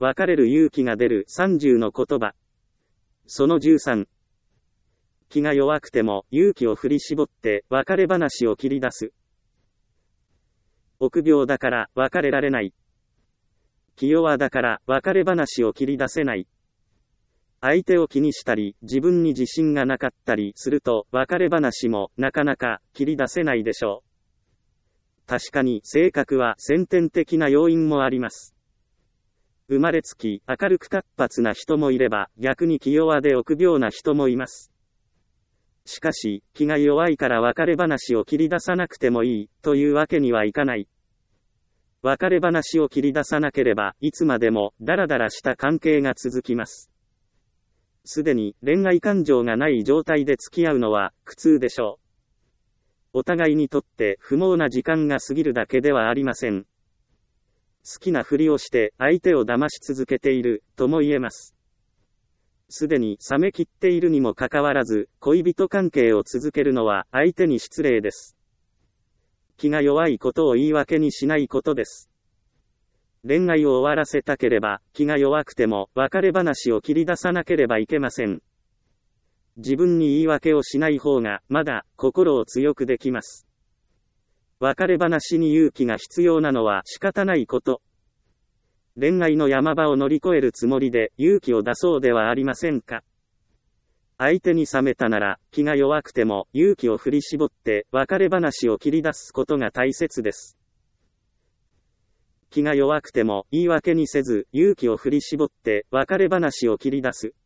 別れる勇気が出る30の言葉。その13。気が弱くても勇気を振り絞って別れ話を切り出す。臆病だから別れられない。気弱だから別れ話を切り出せない。相手を気にしたり、自分に自信がなかったりすると、別れ話もなかなか切り出せないでしょう。確かに性格は先天的な要因もあります。生まれつき明るく活発な人もいれば、逆に気弱で臆病な人もいます。しかし、気が弱いから別れ話を切り出さなくてもいい、というわけにはいかない。別れ話を切り出さなければ、いつまでもダラダラした関係が続きます。すでに恋愛感情がない状態で付き合うのは苦痛でしょう。お互いにとって不毛な時間が過ぎるだけではありません。好きなふりをして相手を騙し続けているとも言えます。すでに冷め切っているにもかかわらず、恋人関係を続けるのは相手に失礼です。気が弱いことを言い訳にしないことです。恋愛を終わらせたければ、気が弱くても別れ話を切り出さなければいけません。自分に言い訳をしない方が、まだ心を強くできます。別れ話に勇気が必要なのは仕方ないこと。恋愛の山場を乗り越えるつもりで勇気を出そうではありませんか。相手に冷めたなら、気が弱くても勇気を振り絞って別れ話を切り出すことが大切です。気が弱くても言い訳にせず勇気を振り絞って別れ話を切り出す。